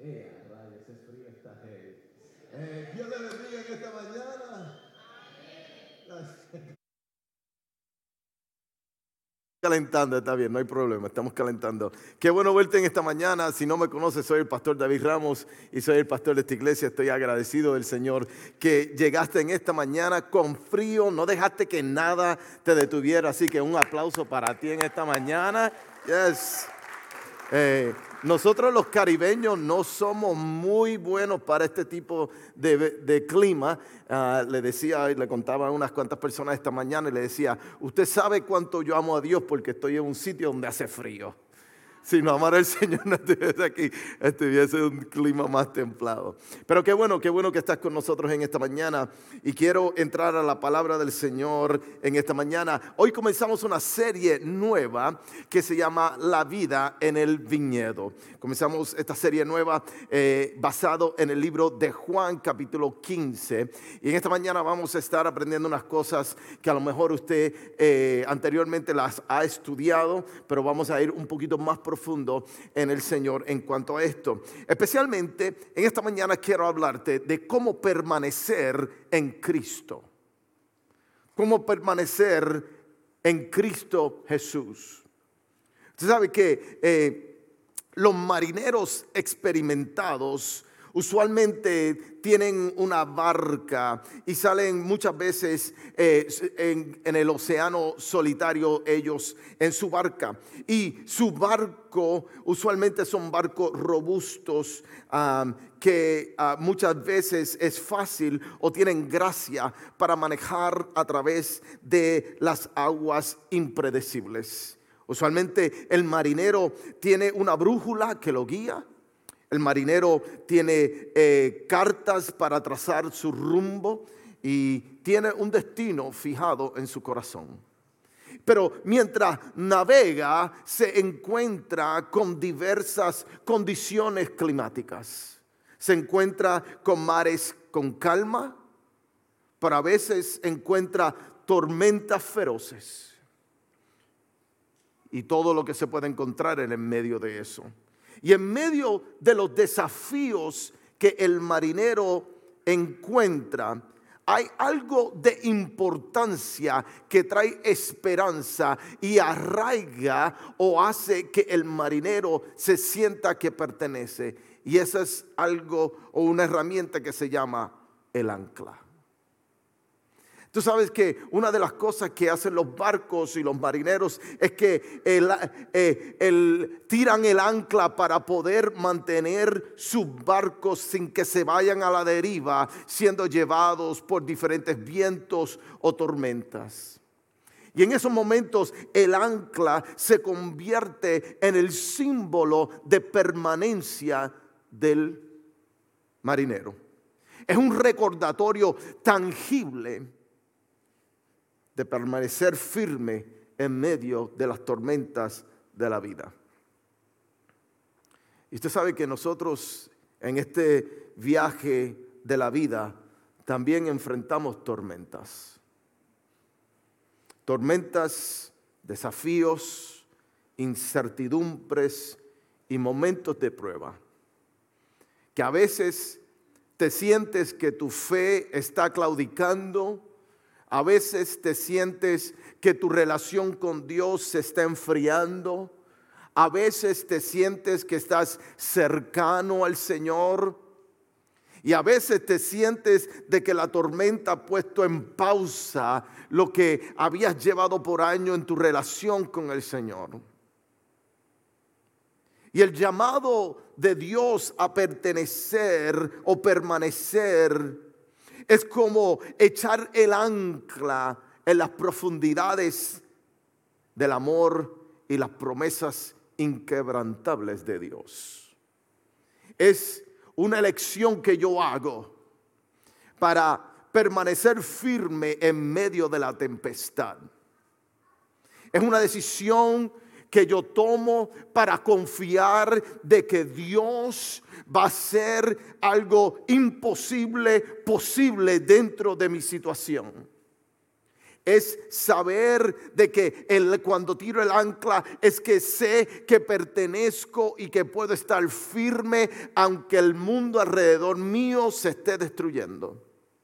Rayos, es frío esta gente. Dios le bendiga en esta mañana. Calentando, está bien, no hay problema, estamos calentando. Qué bueno verte en esta mañana. Si no me conoces, soy el pastor David Ramos y soy el pastor de esta iglesia. Estoy agradecido del Señor que llegaste en esta mañana con frío, no dejaste que nada te detuviera. Así que un aplauso para ti en esta mañana. Yes. Nosotros los caribeños no somos muy buenos para este tipo de clima. Le decía y le contaba a unas cuantas personas esta mañana y le decía, usted sabe cuánto yo amo a Dios porque estoy en un sitio donde hace frío. Si no amara al Señor, no estuviese aquí, estuviese un clima más templado. Pero qué bueno que estás con nosotros en esta mañana. Y quiero entrar a la palabra del Señor en esta mañana. Hoy comenzamos una serie nueva que se llama La vida en el viñedo. Comenzamos esta serie nueva basado en el libro de Juan, capítulo 15. Y en esta mañana vamos a estar aprendiendo unas cosas que a lo mejor usted anteriormente las ha estudiado, pero vamos a ir un poquito más profundo en el Señor en cuanto a esto. Especialmente en esta mañana quiero hablarte de cómo permanecer en Cristo. Cómo permanecer en Cristo Jesús. Usted sabe que los marineros experimentados usualmente tienen una barca y salen muchas veces en el océano solitario ellos en su barca. Y su barco usualmente son barcos robustos que muchas veces es fácil o tienen gracia para manejar a través de las aguas impredecibles. Usualmente el marinero tiene una brújula que lo guía. El marinero tiene cartas para trazar su rumbo y tiene un destino fijado en su corazón. Pero mientras navega se encuentra con diversas condiciones climáticas. Se encuentra con mares con calma, pero a veces encuentra tormentas feroces. Y todo lo que se puede encontrar en el medio de eso. Y en medio de los desafíos que el marinero encuentra, hay algo de importancia que trae esperanza y arraiga o hace que el marinero se sienta que pertenece. Y eso es algo o una herramienta que se llama el ancla. Tú sabes que una de las cosas que hacen los barcos y los marineros es que tiran el ancla para poder mantener sus barcos sin que se vayan a la deriva, siendo llevados por diferentes vientos o tormentas. Y en esos momentos el ancla se convierte en el símbolo de permanencia del marinero. Es un recordatorio tangible de permanecer firme en medio de las tormentas de la vida. Y usted sabe que nosotros en este viaje de la vida también enfrentamos tormentas. Tormentas, desafíos, incertidumbres y momentos de prueba. Que a veces te sientes que tu fe está claudicando. A veces te sientes que tu relación con Dios se está enfriando. A veces te sientes que estás cercano al Señor. Y a veces te sientes de que la tormenta ha puesto en pausa lo que habías llevado por años en tu relación con el Señor. Y el llamado de Dios a pertenecer o permanecer es como echar el ancla en las profundidades del amor y las promesas inquebrantables de Dios. Es una elección que yo hago para permanecer firme en medio de la tempestad. Es una decisión que yo tomo para confiar de que Dios va a hacer algo imposible, posible dentro de mi situación. Es saber de que cuando tiro el ancla es que sé que pertenezco y que puedo estar firme aunque el mundo alrededor mío se esté destruyendo.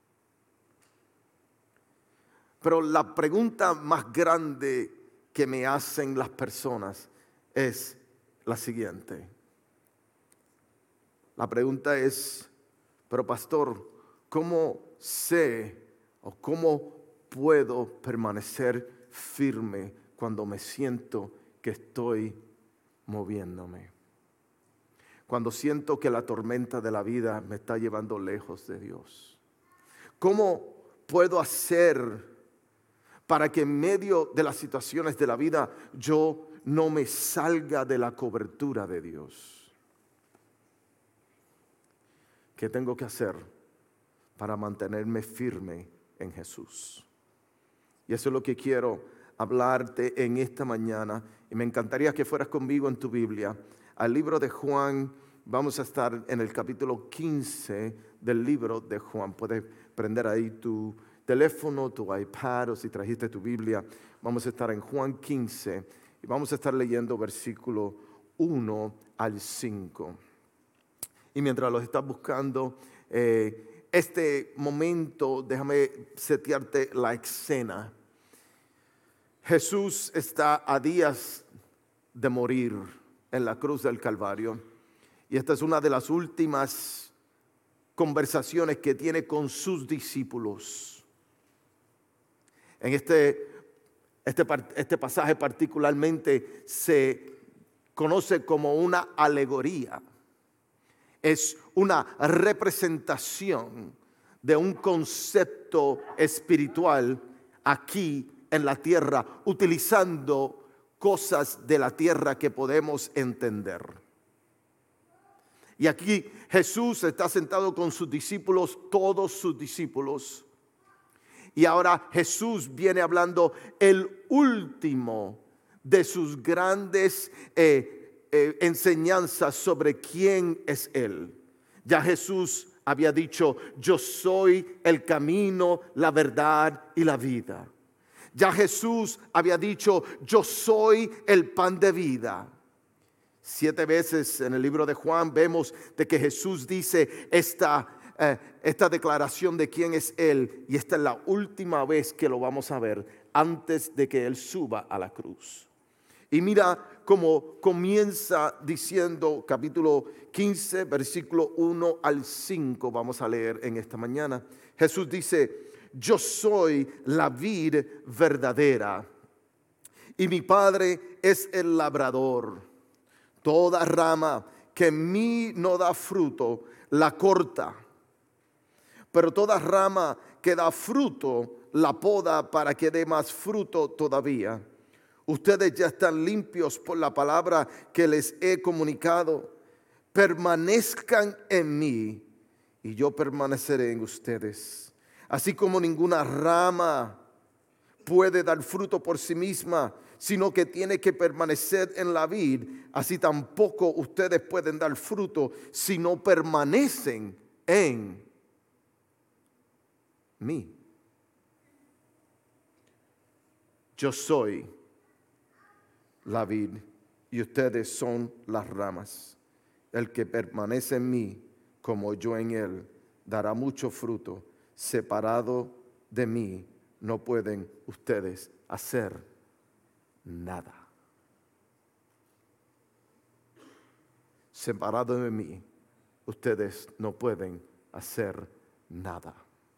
Pero la pregunta más grande que me hacen las personas es la siguiente. La pregunta es, pero pastor, ¿cómo sé o cómo puedo permanecer firme cuando me siento que estoy moviéndome? Cuando siento que la tormenta de la vida me está llevando lejos de Dios. ¿Cómo puedo hacer para que en medio de las situaciones de la vida yo no me salga de la cobertura de Dios? ¿Qué tengo que hacer para mantenerme firme en Jesús? Y eso es lo que quiero hablarte en esta mañana. Y me encantaría que fueras conmigo en tu Biblia al libro de Juan. Vamos a estar en el capítulo 15 del libro de Juan. Puedes prender ahí tu teléfono, tu iPad, o si trajiste tu Biblia. Vamos a estar en Juan 15 y vamos a estar leyendo versículo 1 al 5. Y mientras los estás buscando, este momento, déjame setearte la escena. Jesús está a días de morir en la cruz del Calvario. Y esta es una de las últimas conversaciones que tiene con sus discípulos. En este pasaje particularmente se conoce como una alegoría. Es una representación de un concepto espiritual aquí en la tierra, utilizando cosas de la tierra que podemos entender. Y aquí Jesús está sentado con sus discípulos, todos sus discípulos. Y ahora Jesús viene hablando el último de sus grandes enseñanzas sobre quién es Él. Ya Jesús había dicho, yo soy el camino, la verdad y la vida. Ya Jesús había dicho, yo soy el pan de vida. 7 veces en el libro de Juan vemos de que Jesús dice esta declaración de quién es Él. Y esta es la última vez que lo vamos a ver antes de que Él suba a la cruz. Y mira cómo comienza diciendo capítulo 15, versículo 1 al 5. Vamos a leer en esta mañana. Jesús dice, yo soy la vid verdadera y mi Padre es el labrador. Toda rama que en mí no da fruto, la corta. Pero toda rama que da fruto, la poda para que dé más fruto todavía. Ustedes ya están limpios por la palabra que les he comunicado. Permanezcan en mí y yo permaneceré en ustedes. Así como ninguna rama puede dar fruto por sí misma, sino que tiene que permanecer en la vid, así tampoco ustedes pueden dar fruto si no permanecen en mí. Yo soy la vid y ustedes son las ramas. El que permanece en mí, como yo en él, dará mucho fruto. Separado de mí, no pueden ustedes hacer nada. Separado de mí, ustedes no pueden hacer nada.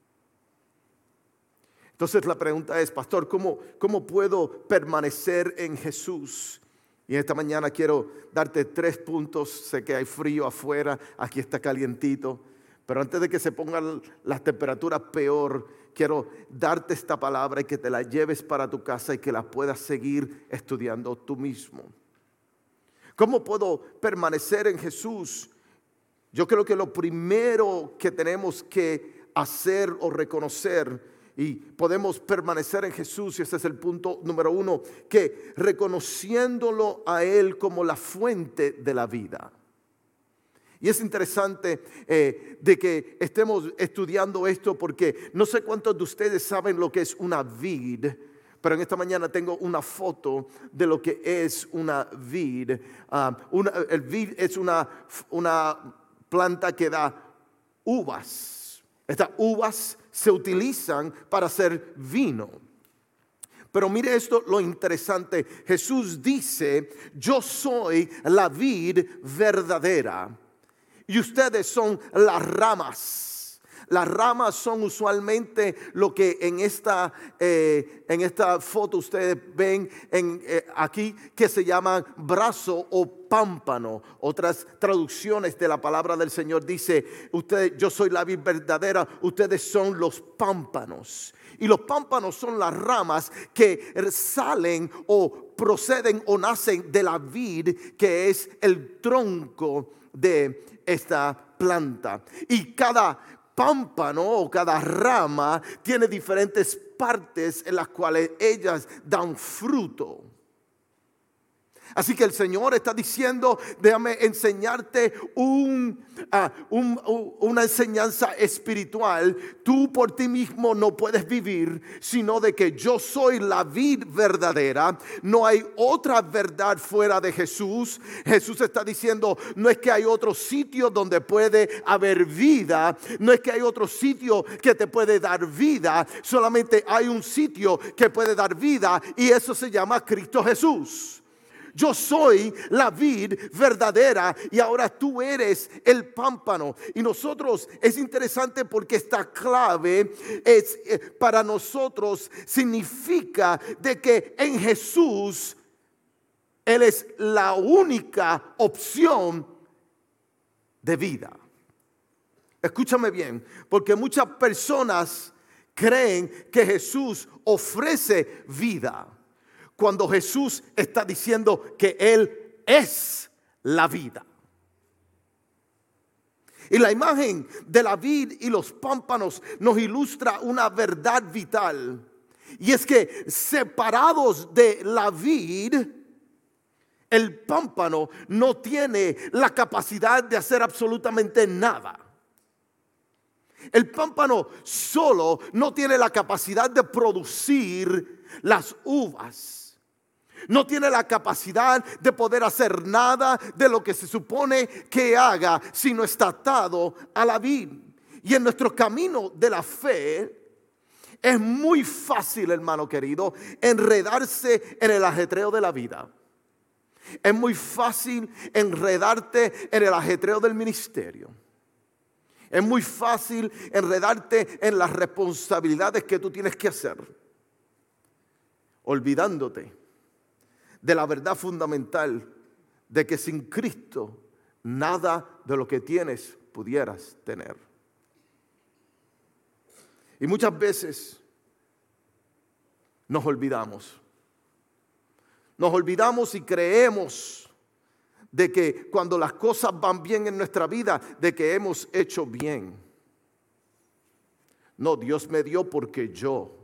Entonces la pregunta es, pastor, ¿cómo puedo permanecer en Jesús? Y esta mañana quiero darte 3 puntos. Sé que hay frío afuera, aquí está calientito. Pero antes de que se pongan las temperaturas peor, quiero darte esta palabra y que te la lleves para tu casa y que la puedas seguir estudiando tú mismo. ¿Cómo puedo permanecer en Jesús? Yo creo que lo primero que tenemos que hacer o reconocer, y podemos permanecer en Jesús, y ese es el punto número 1, que reconociéndolo a Él como la fuente de la vida. Y es interesante de que estemos estudiando esto porque no sé cuántos de ustedes saben lo que es una vid, pero en esta mañana tengo una foto de lo que es una vid. El vid es una planta que da uvas. Estas uvas se utilizan para hacer vino. Pero mire esto, lo interesante. Jesús dice, yo soy la vid verdadera y ustedes son las ramas. Las ramas son usualmente lo que en esta foto ustedes ven aquí, que se llaman brazo o pámpano. Otras traducciones de la palabra del Señor dice, yo soy la vid verdadera, ustedes son los pámpanos. Y los pámpanos son las ramas que salen o proceden o nacen de la vid, que es el tronco de esta planta. Y cada pámpano o cada rama tiene diferentes partes en las cuales ellas dan fruto. Así que el Señor está diciendo, déjame enseñarte una enseñanza espiritual. Tú por ti mismo no puedes vivir, sino de que yo soy la vid verdadera. No hay otra verdad fuera de Jesús. Jesús está diciendo, no es que hay otro sitio donde puede haber vida. No es que hay otro sitio que te puede dar vida. Solamente hay un sitio que puede dar vida y eso se llama Cristo Jesús. Yo soy la vid verdadera y ahora tú eres el pámpano. Y nosotros, es interesante porque esta clave es para nosotros, significa de que en Jesús Él es la única opción de vida. Escúchame bien, porque muchas personas creen que Jesús ofrece vida, cuando Jesús está diciendo que Él es la vida. Y la imagen de la vid y los pámpanos nos ilustra una verdad vital. Y es que separados de la vid, el pámpano no tiene la capacidad de hacer absolutamente nada. El pámpano solo no tiene la capacidad de producir las uvas. No tiene la capacidad de poder hacer nada de lo que se supone que haga si no está atado a la vid. Y en nuestro camino de la fe es muy fácil, hermano querido, enredarse en el ajetreo de la vida. Es muy fácil enredarte en el ajetreo del ministerio. Es muy fácil enredarte en las responsabilidades que tú tienes que hacer, olvidándote de la verdad fundamental de que sin Cristo nada de lo que tienes pudieras tener. Y muchas veces nos olvidamos. Nos olvidamos y creemos de que cuando las cosas van bien en nuestra vida, de que hemos hecho bien. No, Dios me dio porque yo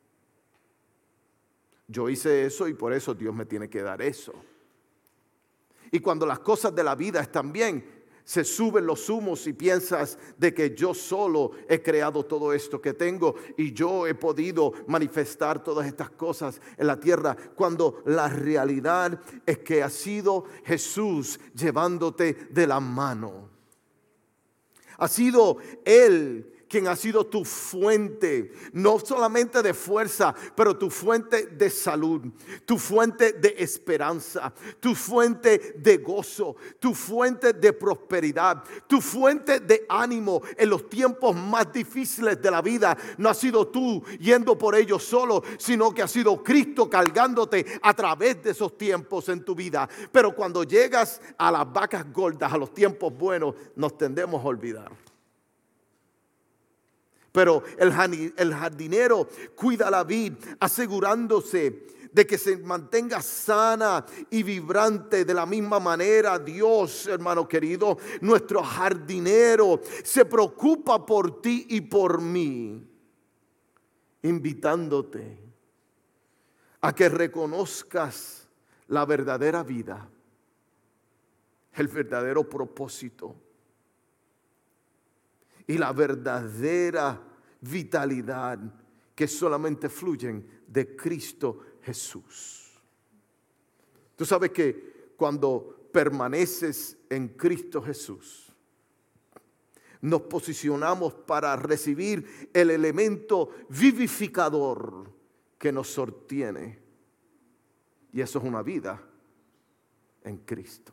hice eso y por eso Dios me tiene que dar eso. Y cuando las cosas de la vida están bien, se suben los humos y piensas de que yo solo he creado todo esto que tengo y yo he podido manifestar todas estas cosas en la tierra, cuando la realidad es que ha sido Jesús llevándote de la mano. Ha sido Él quien ha sido tu fuente, no solamente de fuerza, pero tu fuente de salud, tu fuente de esperanza, tu fuente de gozo, tu fuente de prosperidad, tu fuente de ánimo en los tiempos más difíciles de la vida. No has sido tú yendo por ellos solo, sino que ha sido Cristo cargándote a través de esos tiempos en tu vida. Pero cuando llegas a las vacas gordas, a los tiempos buenos, nos tendemos a olvidar. Pero el jardinero cuida la vid, asegurándose de que se mantenga sana y vibrante. De la misma manera, Dios, hermano querido, nuestro jardinero, se preocupa por ti y por mí, invitándote a que reconozcas la verdadera vida, el verdadero propósito y la verdadera vitalidad que solamente fluyen de Cristo Jesús. Tú sabes que cuando permaneces en Cristo Jesús, nos posicionamos para recibir el elemento vivificador que nos sostiene. Y eso es una vida en Cristo.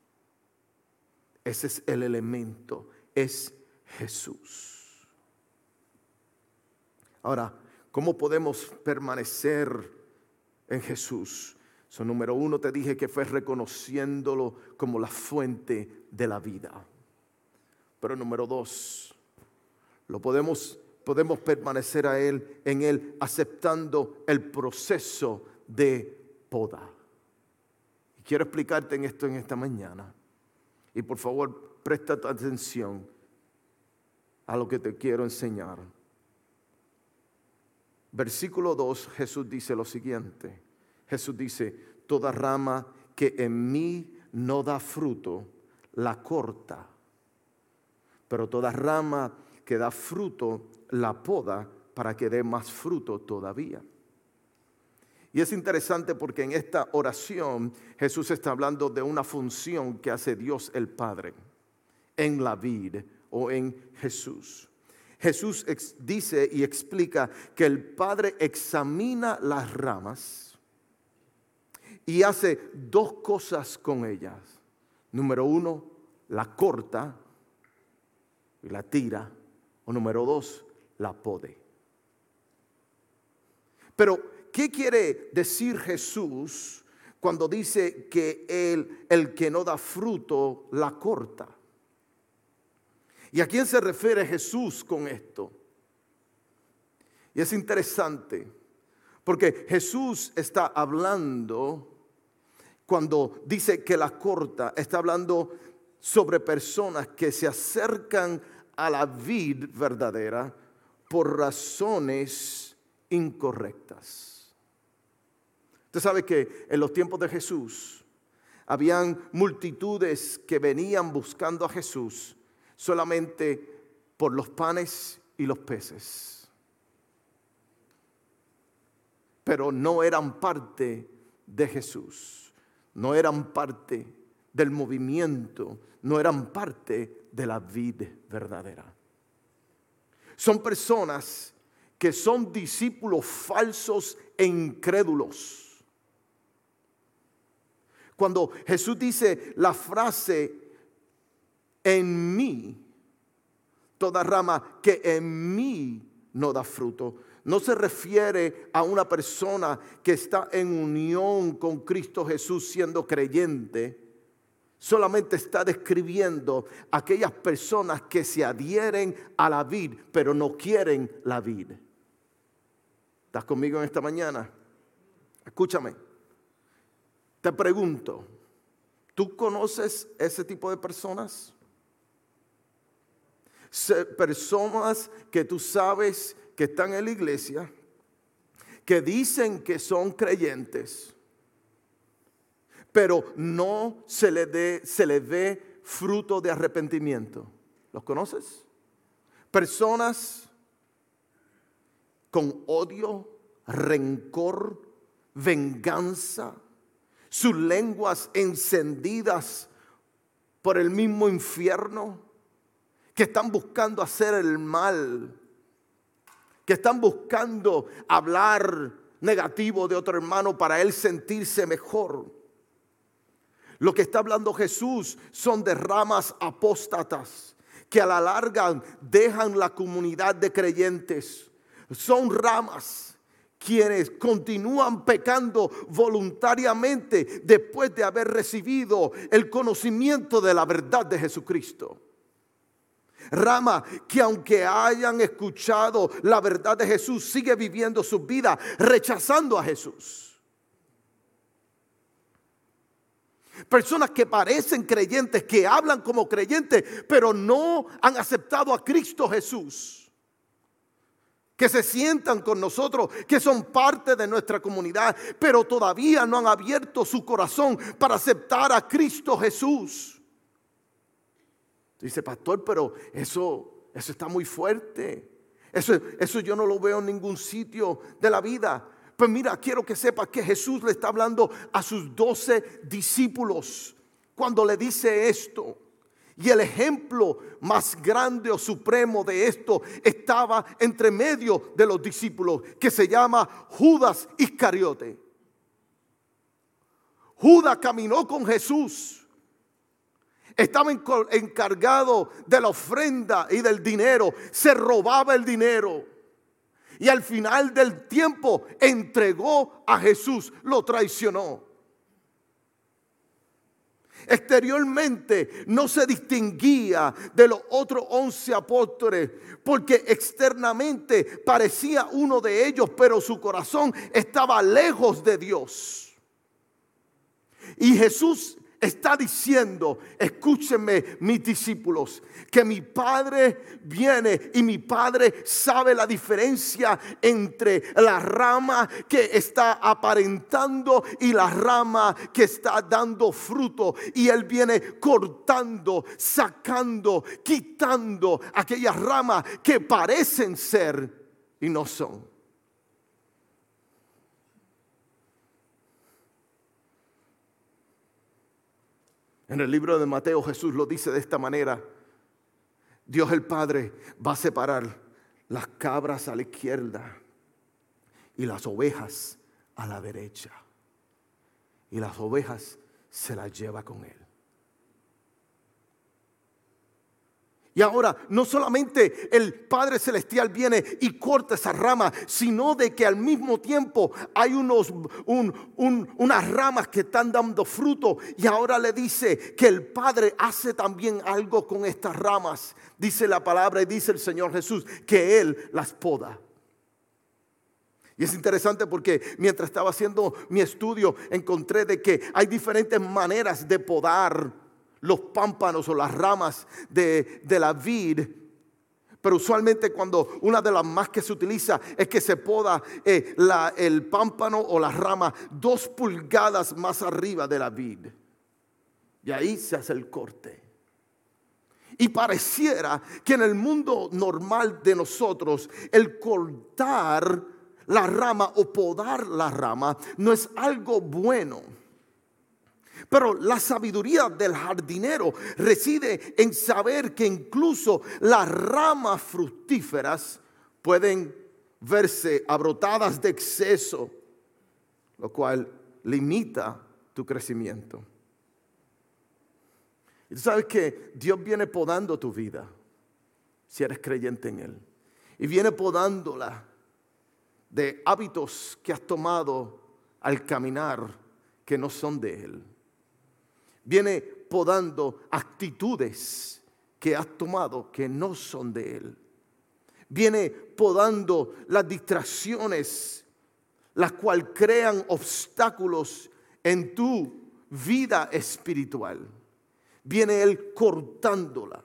Ese es el elemento, es Jesús. Ahora, ¿cómo podemos permanecer en Jesús? Número uno, te dije que fue reconociéndolo como la fuente de la vida. Pero número dos, podemos permanecer en Él aceptando el proceso de poda. Y quiero explicarte en esta mañana. Y por favor, presta atención a lo que te quiero enseñar. Versículo 2, Jesús dice lo siguiente. Jesús dice, toda rama que en mí no da fruto, la corta. Pero toda rama que da fruto, la poda para que dé más fruto todavía. Y es interesante porque en esta oración Jesús está hablando de una función que hace Dios el Padre en la vid o en Jesús. Jesús dice y explica que el Padre examina las ramas y hace dos cosas con ellas. Número uno, la corta y la tira. O número dos, la pode. Pero, ¿qué quiere decir Jesús cuando dice que el que no da fruto la corta? ¿Y a quién se refiere Jesús con esto? Y es interesante, porque Jesús está hablando, cuando dice que la corta, está hablando sobre personas que se acercan a la vid verdadera por razones incorrectas. Usted sabe que en los tiempos de Jesús habían multitudes que venían buscando a Jesús solamente por los panes y los peces, pero no eran parte de Jesús. No eran parte del movimiento, no eran parte de la vid verdadera. Son personas que son discípulos falsos e incrédulos. Cuando Jesús dice la frase, en mí, toda rama que en mí no da fruto, no se refiere a una persona que está en unión con Cristo Jesús siendo creyente. Solamente está describiendo aquellas personas que se adhieren a la vid, pero no quieren la vid. ¿Estás conmigo en esta mañana? Escúchame. Te pregunto, ¿tú conoces ese tipo de personas? Personas que tú sabes que están en la iglesia, que dicen que son creyentes, pero no se le ve fruto de arrepentimiento. ¿Los conoces? Personas con odio, rencor, venganza, sus lenguas encendidas por el mismo infierno, que están buscando hacer el mal, que están buscando hablar negativo de otro hermano para él sentirse mejor. Lo que está hablando Jesús son de ramas apóstatas que a la larga dejan la comunidad de creyentes. Son ramas quienes continúan pecando voluntariamente después de haber recibido el conocimiento de la verdad de Jesucristo. Rama que aunque hayan escuchado la verdad de Jesús, sigue viviendo su vida rechazando a Jesús. Personas que parecen creyentes, que hablan como creyentes, pero no han aceptado a Cristo Jesús. Que se sientan con nosotros, que son parte de nuestra comunidad, pero todavía no han abierto su corazón para aceptar a Cristo Jesús. Dice, pastor, pero eso Eso está muy fuerte. Eso yo no lo veo en ningún sitio de la vida. Pues mira, quiero que sepas que Jesús le está hablando a sus 12 discípulos cuando le dice esto. Y el ejemplo más grande o supremo de esto estaba entre medio de los discípulos, que se llama Judas Iscariote. Judas caminó con Jesús. Estaba encargado de la ofrenda y del dinero. Se robaba el dinero. Y al final del tiempo entregó a Jesús. Lo traicionó. Exteriormente no se distinguía de los otros 11 apóstoles, porque externamente parecía uno de ellos, pero su corazón estaba lejos de Dios. Y Jesús está diciendo, escúchenme mis discípulos, que mi Padre viene y mi Padre sabe la diferencia entre la rama que está aparentando y la rama que está dando fruto. Y Él viene cortando, sacando, quitando aquellas ramas que parecen ser y no son. En el libro de Mateo Jesús lo dice de esta manera. Dios el Padre va a separar las cabras a la izquierda y las ovejas a la derecha. Y las ovejas se las lleva con Él. Y ahora no solamente el Padre Celestial viene y corta esa rama, sino de que al mismo tiempo hay unas ramas que están dando fruto. Y ahora le dice que el Padre hace también algo con estas ramas. Dice la palabra y dice el Señor Jesús que Él las poda. Y es interesante porque mientras estaba haciendo mi estudio encontré de que hay diferentes maneras de podar los pámpanos o las ramas de la vid. Pero usualmente cuando una de las más que se utiliza es que se poda el pámpano o la rama 2 pulgadas más arriba de la vid. Y ahí se hace el corte. Y pareciera que en el mundo normal de nosotros el cortar la rama o podar la rama no es algo bueno. Pero la sabiduría del jardinero reside en saber que incluso las ramas fructíferas pueden verse abrotadas de exceso, lo cual limita tu crecimiento. Y tú sabes que Dios viene podando tu vida, si eres creyente en Él. Y viene podándola de hábitos que has tomado al caminar que no son de Él. Viene podando actitudes que has tomado que no son de Él. Viene podando las distracciones, las cuales crean obstáculos en tu vida espiritual. Viene Él cortándola.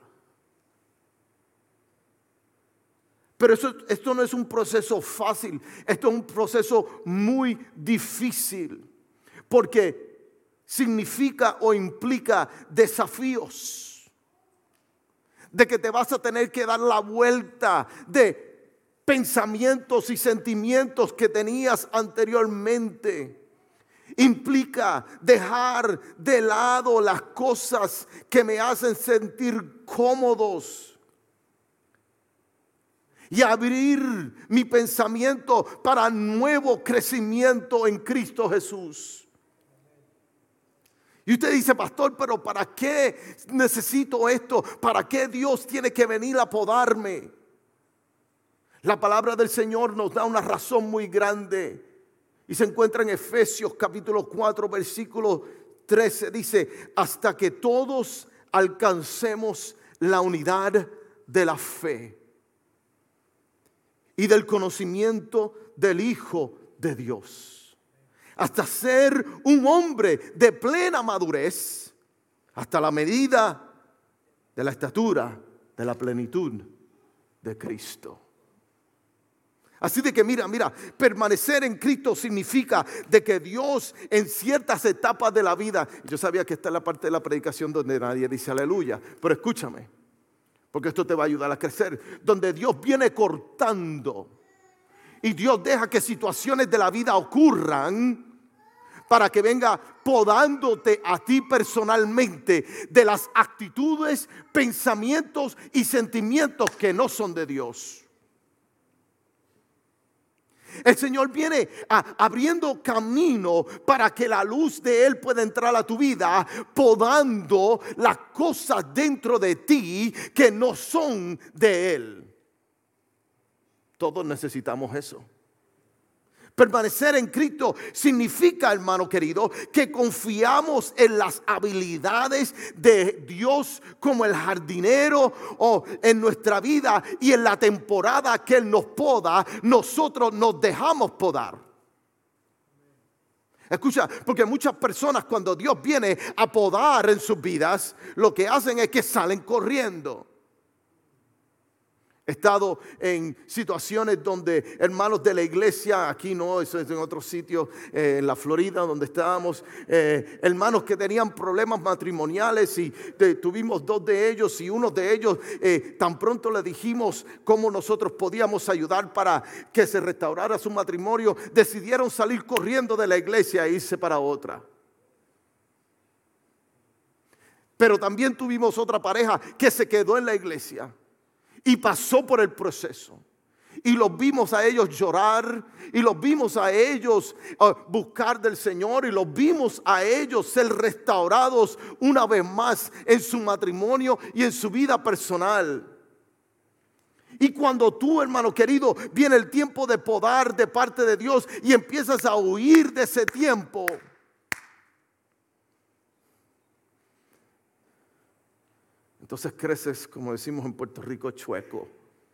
Pero esto no es un proceso fácil, esto es un proceso muy difícil, porque significa o implica desafíos, de que te vas a tener que dar la vuelta de pensamientos y sentimientos que tenías anteriormente. Implica dejar de lado las cosas que me hacen sentir cómodos y abrir mi pensamiento para nuevo crecimiento en Cristo Jesús. Y usted dice, pastor, pero ¿para qué necesito esto? ¿Para qué Dios tiene que venir a podarme? La palabra del Señor nos da una razón muy grande. Y se encuentra en Efesios capítulo 4, versículo 13. Dice, hasta que todos alcancemos la unidad de la fe y del conocimiento del Hijo de Dios. Hasta ser un hombre de plena madurez, hasta la medida de la estatura de la plenitud de Cristo. Así de que mira, permanecer en Cristo significa de que Dios en ciertas etapas de la vida, yo sabía que esta es la parte de la predicación donde nadie dice aleluya, pero escúchame, porque esto te va a ayudar a crecer, donde Dios viene cortando y Dios deja que situaciones de la vida ocurran para que venga podándote a ti personalmente de las actitudes, pensamientos y sentimientos que no son de Dios. El Señor viene abriendo camino para que la luz de Él pueda entrar a tu vida, podando las cosas dentro de ti que no son de Él. Todos necesitamos eso. Permanecer en Cristo significa, hermano querido, que confiamos en las habilidades de Dios como el jardinero o en nuestra vida, y en la temporada que Él nos poda, nosotros nos dejamos podar. Escucha, porque muchas personas, cuando Dios viene a podar en sus vidas, lo que hacen es que salen corriendo. He estado en situaciones donde hermanos de la iglesia, aquí no, eso es en otro sitio, en la Florida donde estábamos, hermanos que tenían problemas matrimoniales, y tuvimos 2 de ellos, y uno de ellos tan pronto le dijimos cómo nosotros podíamos ayudar para que se restaurara su matrimonio, decidieron salir corriendo de la iglesia e irse para otra. Pero también tuvimos otra pareja que se quedó en la iglesia y pasó por el proceso. Y los vimos a ellos llorar, y los vimos a ellos buscar del Señor, y los vimos a ellos ser restaurados una vez más en su matrimonio y en su vida personal. Y cuando tú, hermano querido, viene el tiempo de podar de parte de Dios y empiezas a huir de ese tiempo, entonces creces, como decimos en Puerto Rico, chueco.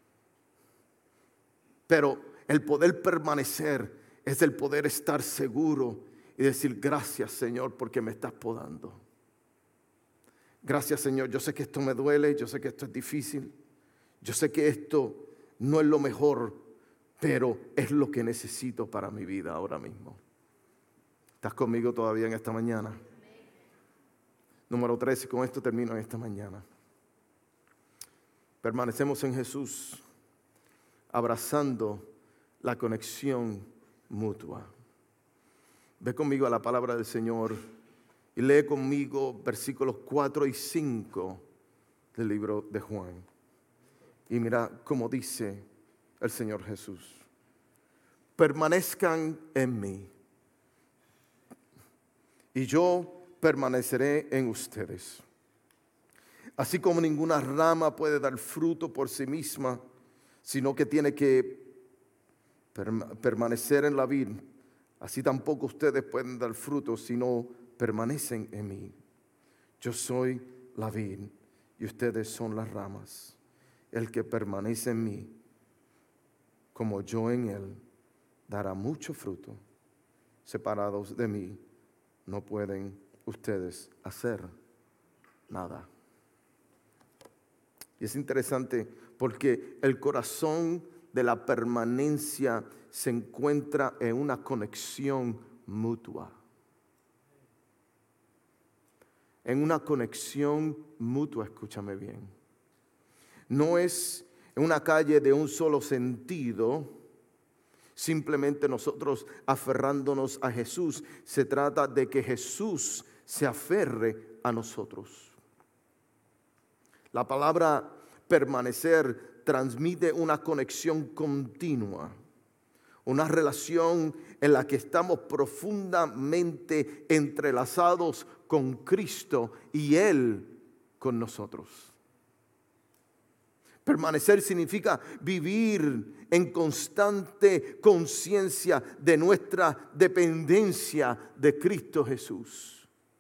Pero el poder permanecer es el poder estar seguro y decir: gracias, Señor, porque me estás podando. Gracias, Señor, yo sé que esto me duele, yo sé que esto es difícil, yo sé que esto no es lo mejor, pero es lo que necesito para mi vida ahora mismo. ¿Estás conmigo todavía en esta mañana? Número 3, y con esto termino en esta mañana. Permanecemos en Jesús, abrazando la conexión mutua. Ve conmigo a la palabra del Señor y lee conmigo versículos 4 y 5 del libro de Juan. Y mira cómo dice el Señor Jesús: permanezcan en mí y yo permaneceré en ustedes. Así como ninguna rama puede dar fruto por sí misma, sino que tiene que permanecer en la vid, así tampoco ustedes pueden dar fruto si no permanecen en mí. Yo soy la vid y ustedes son las ramas. El que permanece en mí, como yo en él, dará mucho fruto. Separados de mí, no pueden ustedes hacer nada. Y es interesante porque el corazón de la permanencia se encuentra en una conexión mutua. En una conexión mutua, escúchame bien. No es en una calle de un solo sentido, simplemente nosotros aferrándonos a Jesús. Se trata de que Jesús se aferre a nosotros. La palabra permanecer transmite una conexión continua, una relación en la que estamos profundamente entrelazados con Cristo y Él con nosotros. Permanecer significa vivir en constante conciencia de nuestra dependencia de Cristo Jesús.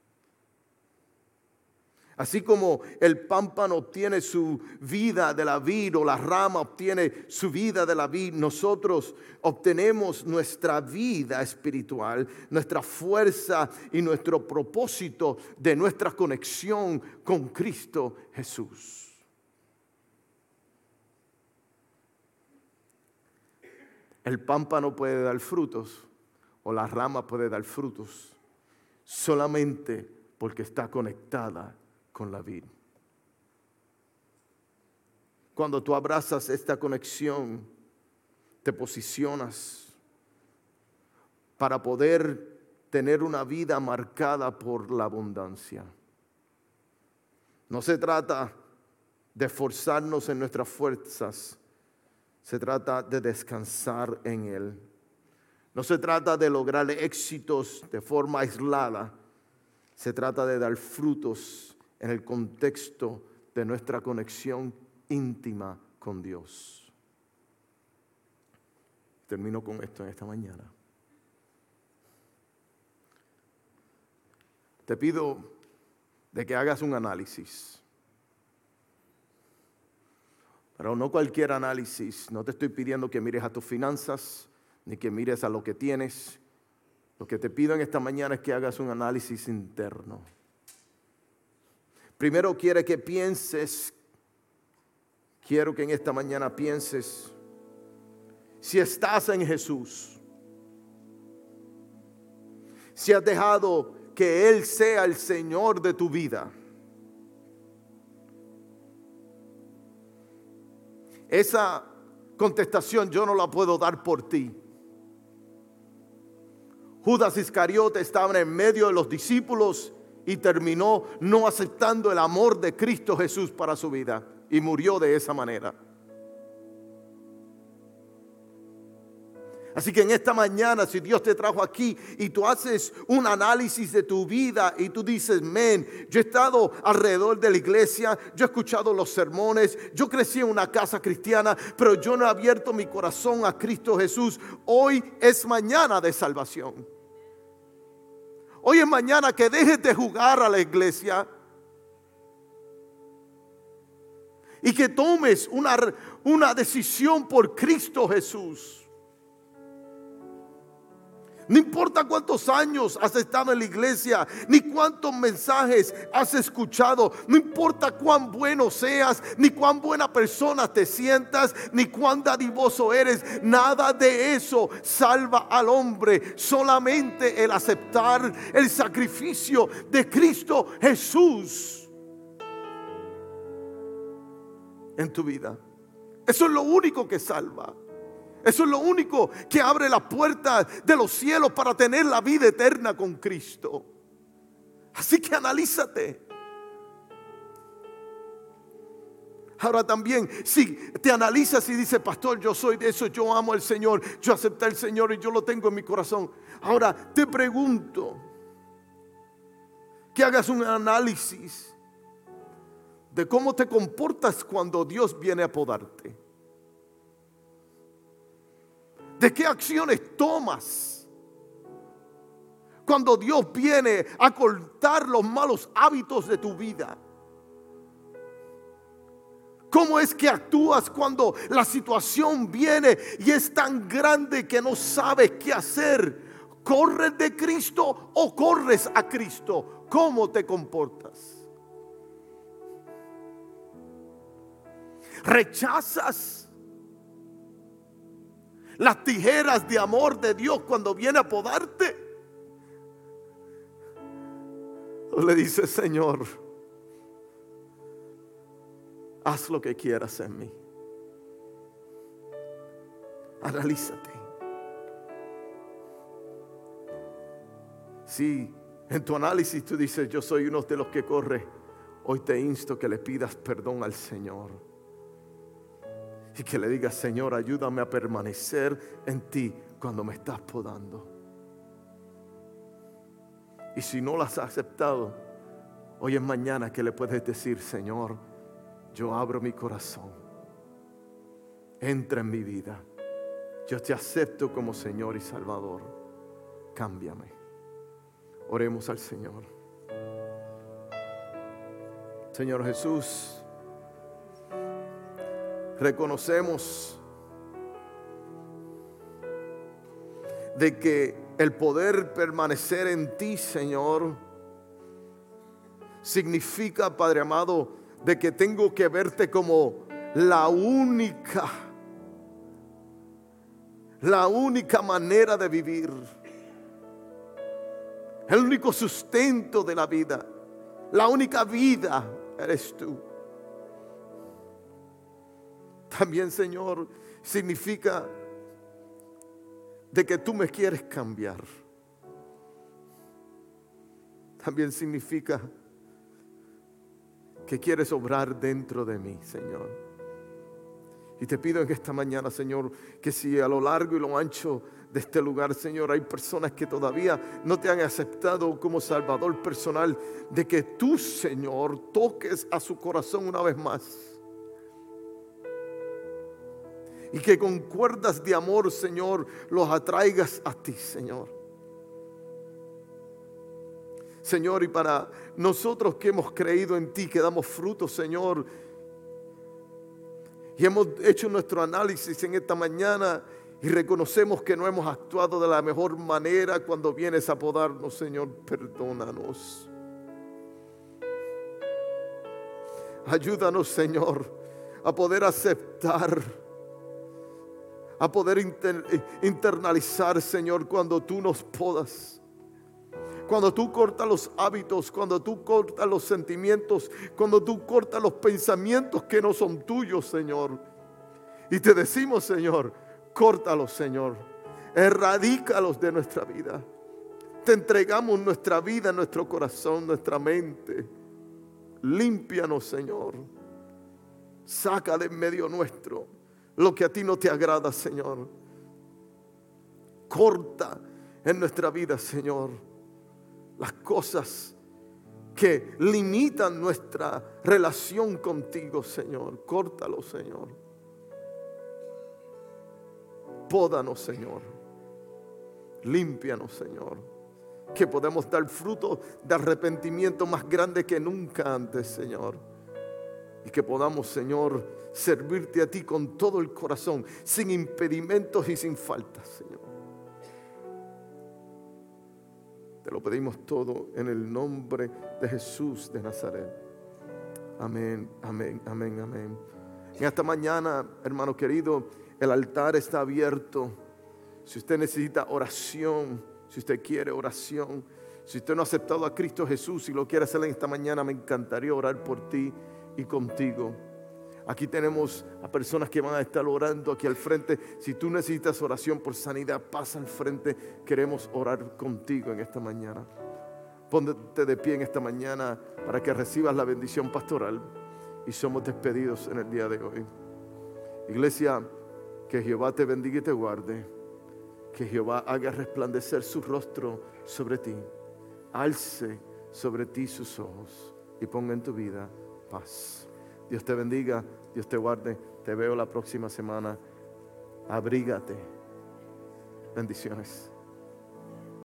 Así como el pámpano obtiene su vida de la vid, o la rama obtiene su vida de la vid, nosotros obtenemos nuestra vida espiritual, nuestra fuerza y nuestro propósito de nuestra conexión con Cristo Jesús. El pámpano puede dar frutos, o la rama puede dar frutos, solamente porque está conectada con la vid. cuando tú abrazas esta conexión, te posicionas para poder tener una vida marcada por la abundancia. No se trata de esforzarnos en nuestras fuerzas, se trata de descansar en Él. No se trata de lograr éxitos de forma aislada, se trata de dar frutos en el contexto de nuestra conexión íntima con Dios. Termino con esto en esta mañana. Te pido de que hagas un análisis. Pero no cualquier análisis. No te estoy pidiendo que mires a tus finanzas, ni que mires a lo que tienes. Lo que te pido en esta mañana es que hagas un análisis interno. Primero quiero que en esta mañana pienses si estás en Jesús, si has dejado que Él sea el Señor de tu vida. Esa contestación yo no la puedo dar por ti. Judas Iscariote estaba en medio de los discípulos y terminó no aceptando el amor de Cristo Jesús para su vida y murió de esa manera. Así que en esta mañana, si Dios te trajo aquí y tú haces un análisis de tu vida y tú dices, yo he estado alrededor de la iglesia, yo he escuchado los sermones, yo crecí en una casa cristiana, pero yo no he abierto mi corazón a Cristo Jesús. Hoy es mañana de salvación. Hoy es mañana que dejes de jugar a la iglesia y que tomes una decisión por Cristo Jesús. No importa cuántos años has estado en la iglesia, ni cuántos mensajes has escuchado, no importa cuán bueno seas, ni cuán buena persona te sientas, ni cuán dadivoso eres, nada de eso salva al hombre. Solamente el aceptar el sacrificio de Cristo Jesús en tu vida. Eso es lo único que salva. Eso es lo único que abre la puerta de los cielos para tener la vida eterna con Cristo. Así que analízate. Ahora también, si te analizas y dices, pastor, yo soy de eso, yo amo al Señor, yo acepté al Señor y yo lo tengo en mi corazón. Ahora te pregunto que hagas un análisis de cómo te comportas cuando Dios viene a podarte. ¿De qué acciones tomas cuando Dios viene a cortar los malos hábitos de tu vida? ¿Cómo es que actúas cuando la situación viene y es tan grande que no sabes qué hacer? ¿Corres de Cristo o corres a Cristo? ¿Cómo te comportas? ¿Rechazas las tijeras de amor de Dios cuando viene a podarte? O le dice, Señor, haz lo que quieras en mí. Analízate. Si en tu análisis tú dices, yo soy uno de los que corre, hoy te insto que le pidas perdón al Señor. Y que le digas, Señor, ayúdame a permanecer en ti cuando me estás podando. Y si no las has aceptado, hoy es mañana que le puedes decir, Señor, yo abro mi corazón. Entra en mi vida. Yo te acepto como Señor y Salvador. Cámbiame. Oremos al Señor. Señor Jesús, reconocemos de que el poder permanecer en ti, Señor, significa, Padre amado, de que tengo que verte como la única manera de vivir, el único sustento de la vida, la única vida eres tú. También, Señor, significa de que tú me quieres cambiar. También significa que quieres obrar dentro de mí, Señor. Y te pido en esta mañana, Señor, que si a lo largo y lo ancho de este lugar, Señor, hay personas que todavía no te han aceptado como Salvador personal, de que tú, Señor, toques a su corazón una vez más. Y que con cuerdas de amor, Señor, los atraigas a ti, Señor. Señor, y para nosotros que hemos creído en ti, que damos frutos, Señor, y hemos hecho nuestro análisis en esta mañana y reconocemos que no hemos actuado de la mejor manera cuando vienes a podarnos, Señor, perdónanos. Ayúdanos, Señor, a poder aceptar, a poder internalizar, Señor, cuando tú nos podas. Cuando tú cortas los hábitos, cuando tú cortas los sentimientos, cuando tú cortas los pensamientos que no son tuyos, Señor. Y te decimos, Señor, córtalos, Señor. Erradícalos de nuestra vida. Te entregamos nuestra vida, nuestro corazón, nuestra mente. Límpianos, Señor. Saca de en medio nuestro lo que a ti no te agrada, Señor. Corta en nuestra vida, Señor, las cosas que limitan nuestra relación contigo, Señor. Córtalo, Señor. Pódanos, Señor. Límpianos, Señor. Que podemos dar fruto de arrepentimiento más grande que nunca antes, Señor. Y que podamos, Señor, servirte a ti con todo el corazón, sin impedimentos y sin faltas, Señor. Te lo pedimos todo en el nombre de Jesús de Nazaret. Amén, amén, amén, amén. En esta mañana, hermano querido, el altar está abierto. Si usted necesita oración, si usted quiere oración, si usted no ha aceptado a Cristo Jesús y lo quiere hacer en esta mañana, me encantaría orar por ti y contigo. Aquí tenemos a personas que van a estar orando aquí al frente. Si tú necesitas oración por sanidad, pasa al frente. Queremos orar contigo en esta mañana. Ponte de pie en esta mañana para que recibas la bendición pastoral. Y somos despedidos en el día de hoy. Iglesia, que Jehová te bendiga y te guarde. Que Jehová haga resplandecer su rostro sobre ti. Alce sobre ti sus ojos y ponga en tu vida paz. Dios te bendiga, Dios te guarde. Te veo la próxima semana. Abrígate. Bendiciones.